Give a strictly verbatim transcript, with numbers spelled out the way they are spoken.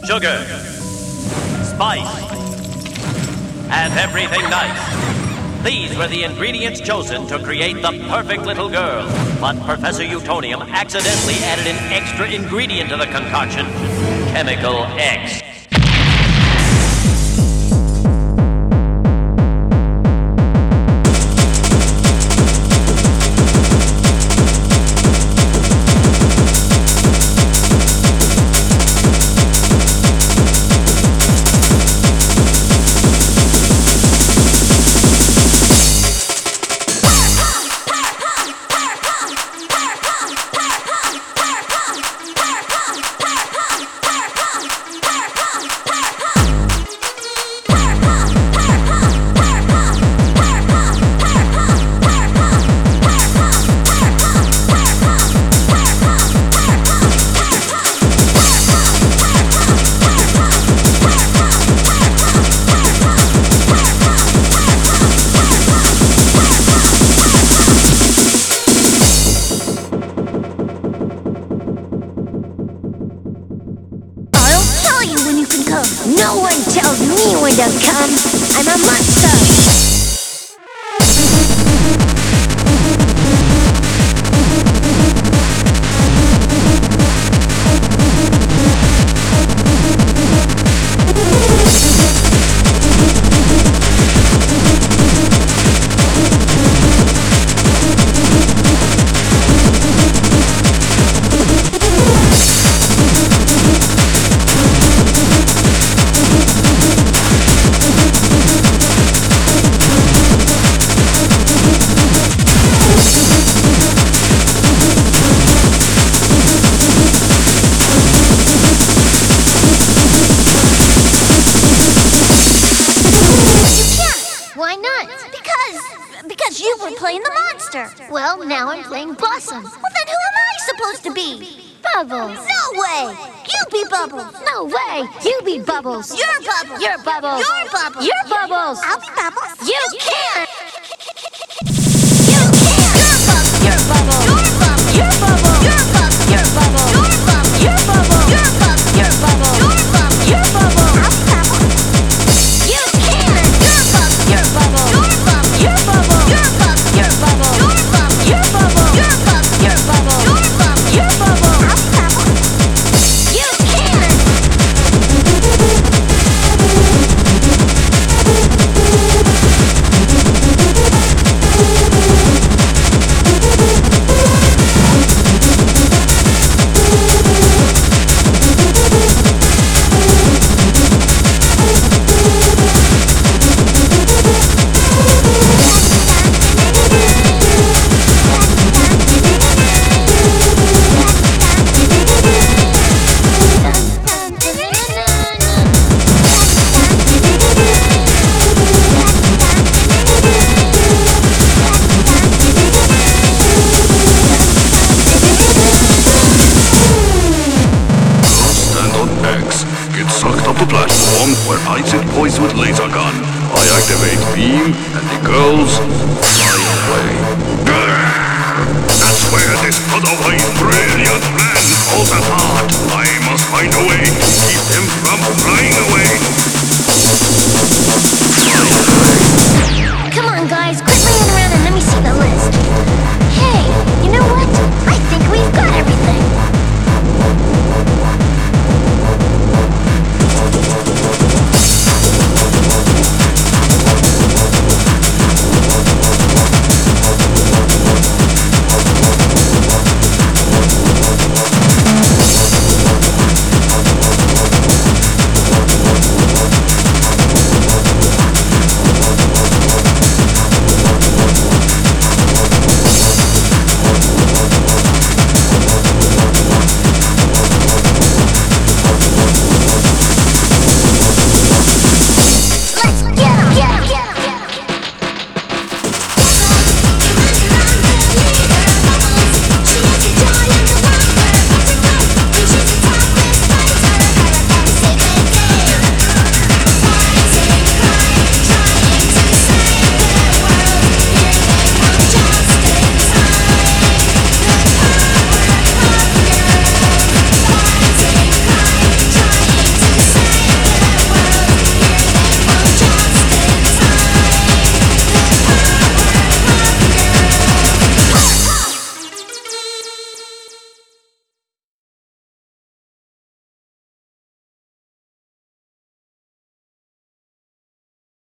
sugar, spice, and everything nice. These were the ingredients chosen to create the perfect little girl. But Professor Utonium accidentally added an extra ingredient to the concoction, Chemical X. No one tells me when to come. I'm a monster. Because you were playing the monster. Well, now I'm playing Blossom. Well, then who am I supposed to be? Bubbles. No way! You be Bubbles. No way! You be Bubbles. You're Bubbles. You're Bubbles. You're Bubbles. You're Bubbles. I'll be Bubbles. You can't. You can't. You're Bubbles. You're Bubbles. You're Bubbles. You're Bubbles. You're Bubbles. You're Bubbles. You're Bubbles. You're Bubbles. You're Bubbles. You're Bubbles. You're Bubbles. I'll be Bubbles. You can't. You're Bubbles. You're Bubbles. You're Bubbles. You're Bubbles. You're Bubbles. You're Bubbles. You're Bubbles. You're Bubbles. You're Bubbles. You're Bubbles. You're Bubbles. You're Bubbles. You're Bubbles. I'll be Bubbles. You can't. Where I sit poised with laser gun. I activate beam and the girls fly away. That's where this otherwise brilliant man falls apart. I must find a way to